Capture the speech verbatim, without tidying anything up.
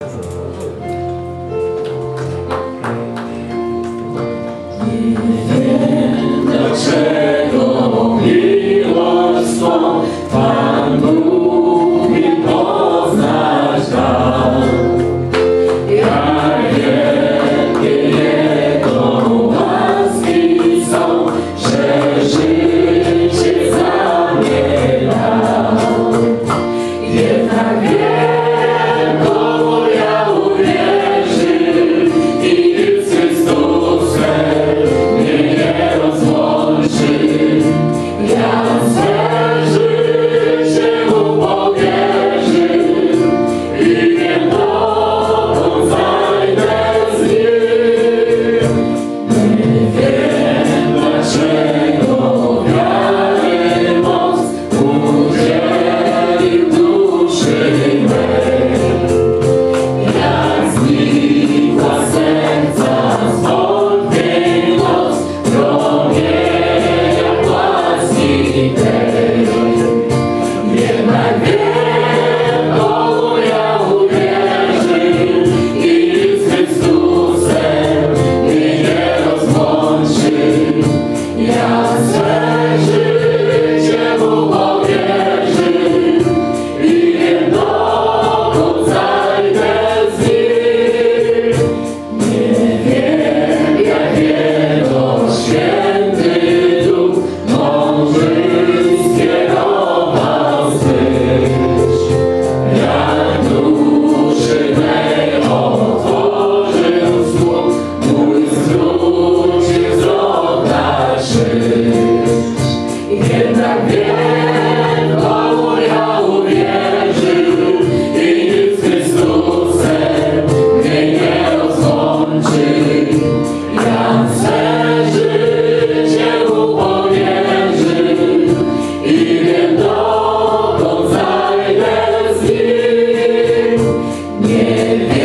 Dlaczego miłość swą Pan Bóg mi poznać dał? Jak wielkie Jego łaski są, że życie za mnie dał. Jednak wiem, komu ja uwierzy i z Chrystusem mnie nie rozłączy. Ja swe życie Mu powierzy i wiem, dokąd zajdę z Nim. Nie wiem, dlaczego wiary moc udzielił duszy mej. Jak znikła serca zwątpień noc, promienia łaski tej. Jednak wiem, komu ja uwierzy i z Chrystusem mnie nie rozłączy. Ja swe życie Mu powierzy i wiem, dokąd zajdę z Nim. Nie wiem, jak Jego święty Duch mądry skierował zwyż. Jak duszy mej otworzył słuch, mój zwrócił wzrok na krzyż. Jednak wiem, komu ja uwierzy i z Chrystusem mnie nie rozłączy. Ja swe życie Mu powierzy i wiem, dokąd zajdę z Nim. Nie wiem,